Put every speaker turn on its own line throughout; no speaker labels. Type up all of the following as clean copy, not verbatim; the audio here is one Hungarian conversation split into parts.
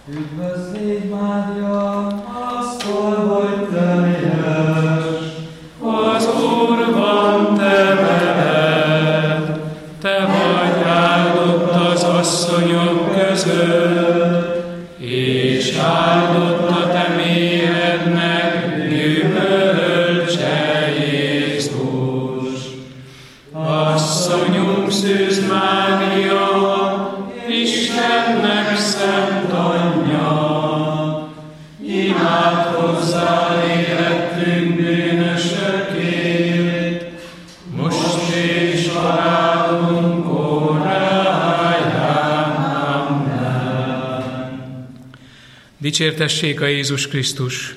Üdvözl légy, Mária, asszony vagy teljes, az Úr van te veled, te vagy áldott az asszonyok között, és áldott a te méhednek gyümölcse Jézus. Asszonyunk Szűz Mária, Istennek szent anyja, imádkozzál életünk bűnösökért, most és halálunk óráján. Amen.
Dicsértessék a Jézus Krisztus!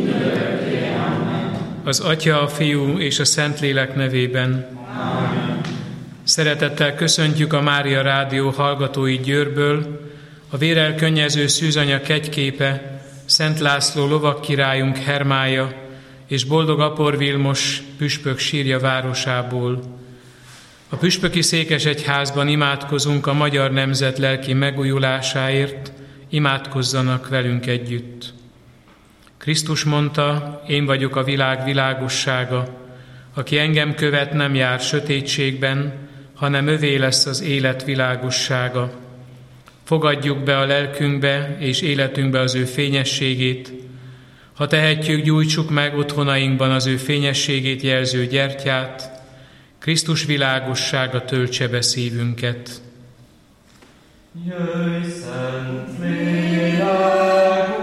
Az Atya, a Fiú és a Szentlélek nevében.
Amen.
Szeretettel köszöntjük a Mária Rádió hallgatóit Győrből, a vérrel könnyező szűzanya kegyképe, Szent László lovagkirályunk Hermája és Boldog Apor Vilmos püspök sírja városából. A püspöki székesegyházban imádkozunk a magyar nemzet lelki megújulásáért, imádkozzanak velünk együtt. Krisztus mondta, én vagyok a világ világossága, aki engem követ, nem jár sötétségben, hanem övé lesz az élet világossága. Fogadjuk be a lelkünkbe és életünkbe az ő fényességét. Ha tehetjük, gyújtsuk meg otthonainkban az ő fényességét jelző gyertyát, Krisztus világossága töltse be szívünket.
Jöjj, Szent Lélek,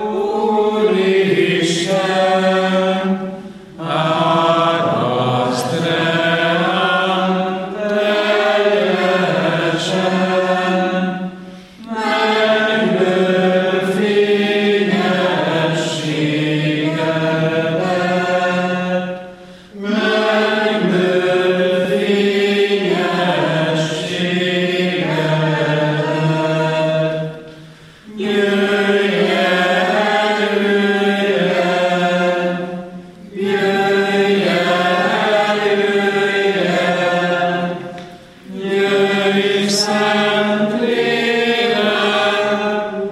Úristen, áraszd ránk teljesen, mennyből fényességedet, mennyből fényességedet. Jöjj Szent Lélek,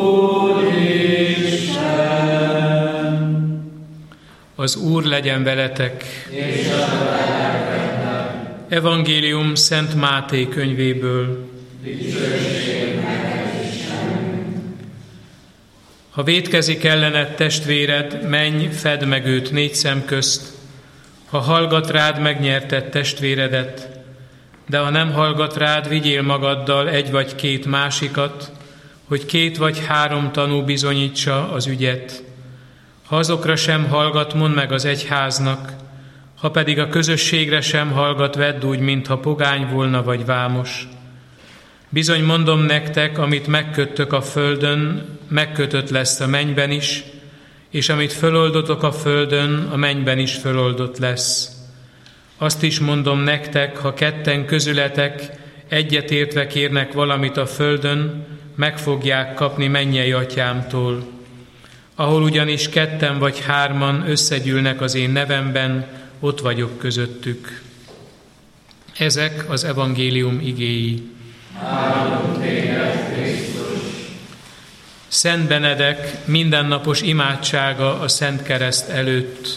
Úristen!
Az Úr legyen veletek!
És a lelkedben.
Evangélium Szent Máté könyvéből.
Dicsőség neked, Istenünk!
Ha vétkezik ellened testvéred, menj, fedd meg őt 4 szem közt. Ha hallgat rád, megnyerted testvéredet, de ha nem hallgat rád, vigyél magaddal 1 vagy 2 másikat, hogy 2 vagy 3 tanú bizonyítsa az ügyet. Ha azokra sem hallgat, mondd meg az egyháznak, ha pedig a közösségre sem hallgat, vedd úgy, mintha pogány volna vagy vámos. Bizony mondom nektek, amit megköttök a földön, megkötött lesz a mennyben is, és amit föloldotok a földön, a mennyben is föloldott lesz. Azt is mondom nektek, ha 2 közületek egyetértve kérnek valamit a földön, meg fogják kapni mennyei atyámtól. Ahol ugyanis 2 vagy 3 összegyűlnek az én nevemben, ott vagyok közöttük. Ezek az evangélium igéi.
Áldunk téged, Krisztus!
Szent Benedek mindennapos imádsága a Szent Kereszt előtt.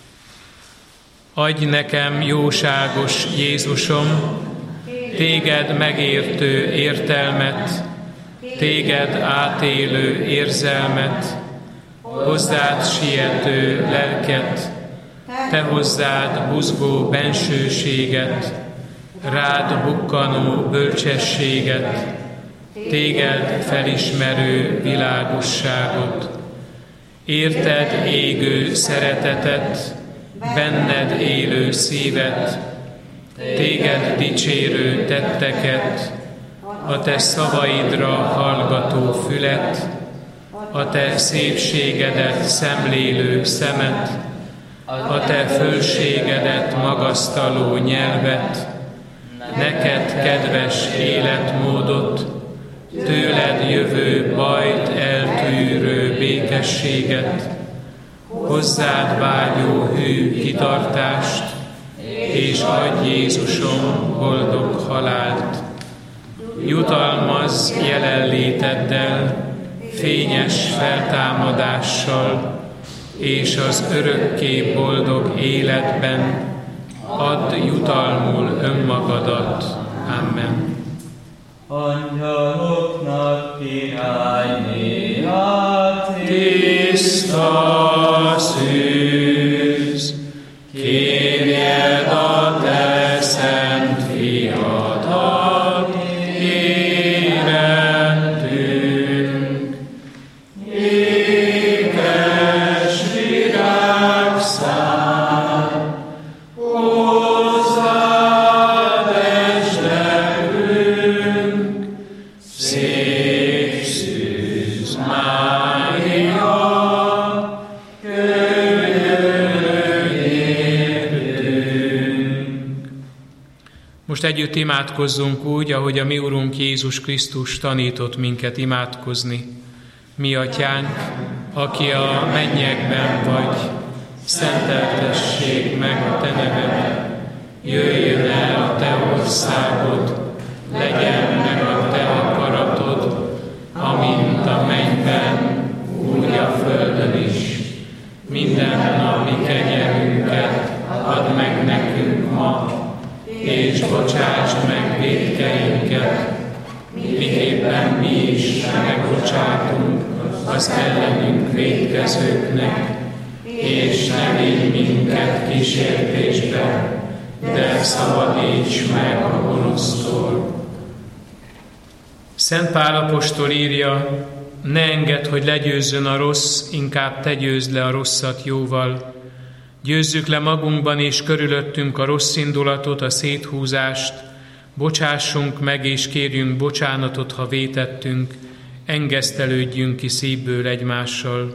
Adj nekem, jóságos Jézusom, téged megértő értelmet, téged átélő érzelmet, hozzád siető lelket, te hozzád buzgó bensőséget, rád bukkanó bölcsességet, téged felismerő világosságot, érted égő szeretetet, benned élő szívet, téged dicsérő tetteket, a te szavaidra hallgató fület, a te szépségedet szemlélő szemet, a te fölségedet magasztaló nyelvet, neked kedves életmódot, tőled jövő bajt eltűrő békességet, hozzád vágyó hű kitartást, és adj Jézusom boldog halált. Jutalmazz jelenléteddel, fényes feltámadással és az örökké boldog életben add jutalmul önmagadat. Amen.
Angyaloknak királyné a
Tiszta szűz, kérjed a te szent fiadat, érettünk. Ékes virágszár, hozzád esdekünk, szép szűz Mária, most együtt imádkozzunk úgy, ahogy a mi Urunk Jézus Krisztus tanított minket imádkozni. Mi Atyánk, aki a mennyekben vagy, szenteltessék meg a te neved, jöjjön el a te országod, legyen meg a te akaratod, amint a mennyben, úgy a földön is. Minden napi kenyerünket add meg nekünk ma, és bocsásd meg vétkeinket, miképpen mi is megbocsátunk az ellenünk vétkezőknek, és ne vigy minket kísértésbe, de szabadíts meg a gonosztól. Szent Pál apostol írja, ne engedd, hogy legyőzzön a rossz, inkább te győzd le a rosszat jóval. Győzzük le magunkban és körülöttünk a rossz indulatot, a széthúzást, bocsássunk meg és kérjünk bocsánatot, ha vétettünk, engesztelődjünk ki szívből egymással.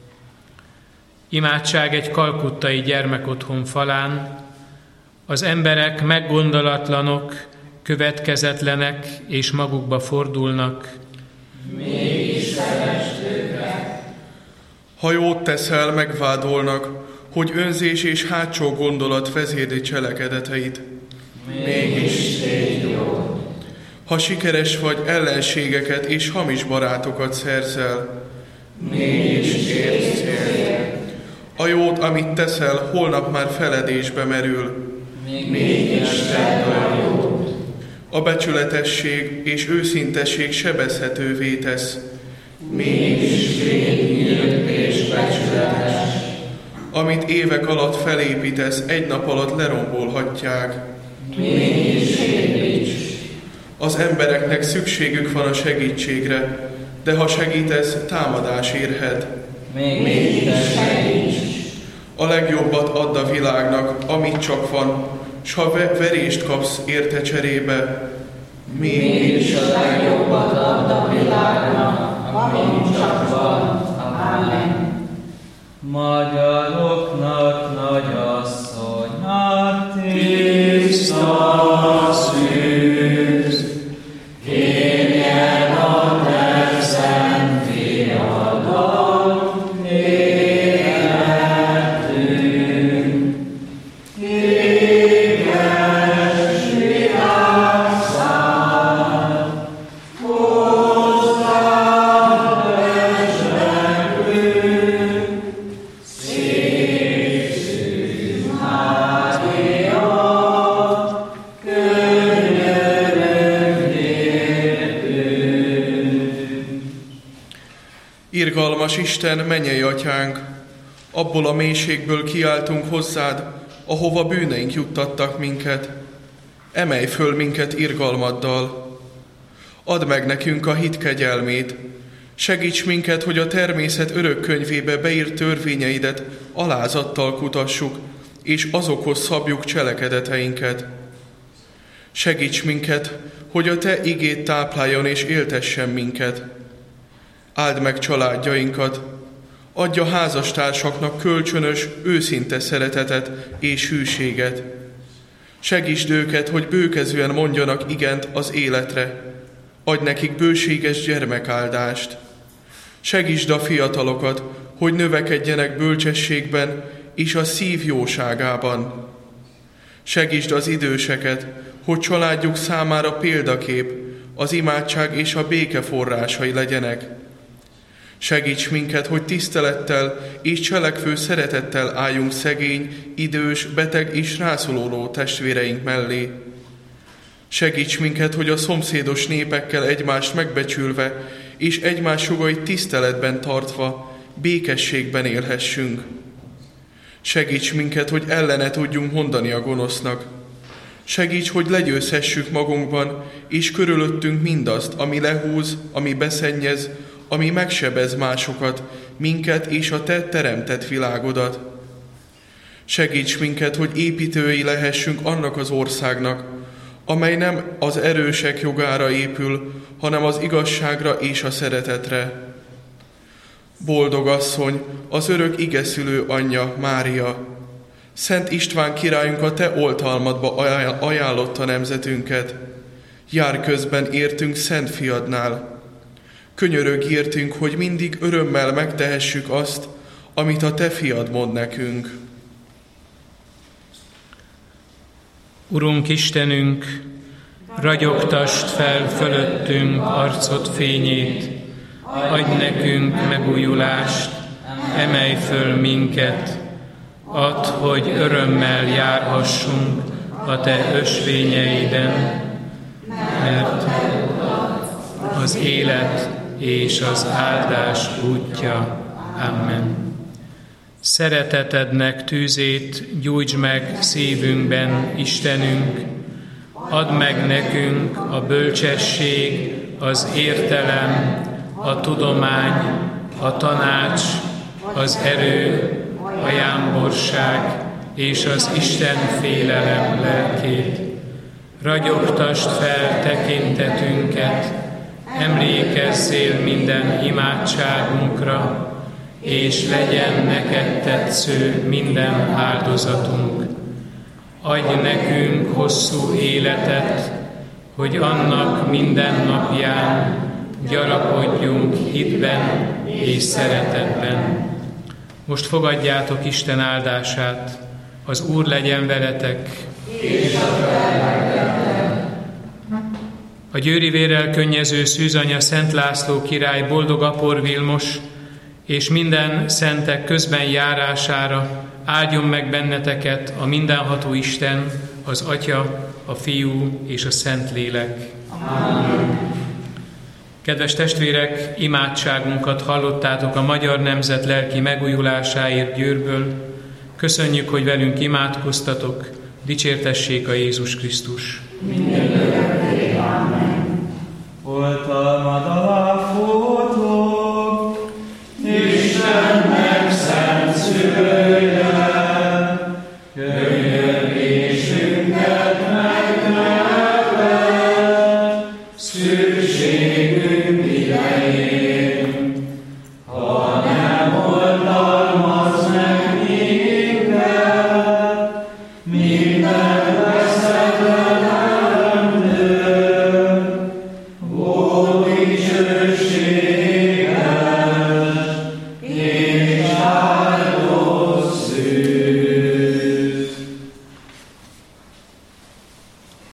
Imádság egy kalkuttai gyermekotthon falán. Az emberek meggondolatlanok, következetlenek és magukba fordulnak.
Mégis szeresd őket.
Ha jót teszel, megvádolnak, hogy önzés és hátsó gondolat vezérli cselekedeteit.
Mégis tégy jót.
Ha sikeres vagy, ellenségeket és hamis barátokat szerzel.
Mégis kérsz célt.
A jót, amit teszel, holnap már feledésbe merül.
Mégis tedd a jót.
A becsületesség és őszintesség sebezhetővé tesz.
Mégis légy nyílt és becsületes.
Amit évek alatt felépítesz, egy nap alatt lerombolhatják.
Mégis építs.
Az embereknek szükségük van a segítségre, de ha segítesz, támadás érhet.
Mégis segíts.
A legjobbat add a világnak, amit csak van, s ha verést kapsz érte cserébe,
Mégis a legjobbat add a világnak, amit csak van. Amen.
Magyaroknak nagyasszonynak
Tiszta szűz, kérjed a te szent fiadat, érettünk. Éges virágszár, hozzád esdekünk, szép szűz Mária, könyörög értünk.
irgalmas Isten, mennyei atyánk, abból a mélységből kiáltunk hozzád, ahova bűneink juttattak minket. Emelj föl minket irgalmaddal. Add meg nekünk a hit kegyelmét. Segíts minket, hogy a természet örök könyvébe beírt törvényeidet alázattal kutassuk, és azokhoz szabjuk cselekedeteinket. Segíts minket, hogy a te igét tápláljon és éltessen minket. Áld meg családjainkat, adj a házastársaknak kölcsönös, őszinte szeretetet és hűséget. Segítsd őket, hogy bőkezően mondjanak igent az életre. Adj nekik bőséges gyermekáldást. Segítsd a fiatalokat, hogy növekedjenek bölcsességben és a szív jóságában. Segítsd az időseket, hogy családjuk számára példakép, az imádság és a béke forrásai legyenek. Segíts minket, hogy tisztelettel és cselekvő szeretettel álljunk szegény, idős, beteg és rászoruló testvéreink mellé. Segíts minket, hogy a szomszédos népekkel egymást megbecsülve és egymás jogait tiszteletben tartva békességben élhessünk. Segíts minket, hogy ellene tudjunk mondani a gonosznak. Segíts, hogy legyőzhessük magunkban és körülöttünk mindazt, ami lehúz, ami beszennyez, ami megsebez másokat, minket és a te teremtett világodat. Segíts minket, hogy építői lehessünk annak az országnak, amely nem az erősek jogára épül, hanem az igazságra és a szeretetre. Boldog asszony, az örök igeszülő anyja, Mária, Szent István királyunk a te oltalmadba ajánlotta nemzetünket. Jár közben értünk Szent Fiadnál. Könyörögj értünk, hogy mindig örömmel megtehessük azt, amit a te fiad mond nekünk.
Urunk Istenünk, ragyogtasd fel fölöttünk arcod fényét, adj nekünk megújulást, emelj föl minket, add, hogy örömmel járhassunk a te ösvényeiden, mert az élet és az áldás útja. Amen. Szeretetednek tűzét gyújtsd meg szívünkben, Istenünk, add meg nekünk a bölcsesség, az értelem, a tudomány, a tanács, az erő, a jámborság és az Isten félelem lelkét. Ragyogtasd fel tekintetünket, emlékezzél minden imádságunkra, és legyen neked tetsző minden áldozatunk. Adj nekünk hosszú életet, hogy annak minden napján gyarapodjunk hitben és szeretetben. Most fogadjátok Isten áldását, az Úr legyen veletek. A Győri vérrel könnyező szűzanya Szent László király, boldog apor Vilmos és minden szentek közben járására áldjon meg benneteket a mindenható Isten, az Atya, a Fiú és a Szentlélek. Amen. Kedves testvérek, imádságunkat hallottátok a magyar nemzet lelki megújulásáért Győrből. Köszönjük, hogy velünk imádkoztatok. Dicsértessék a Jézus Krisztus.
Volt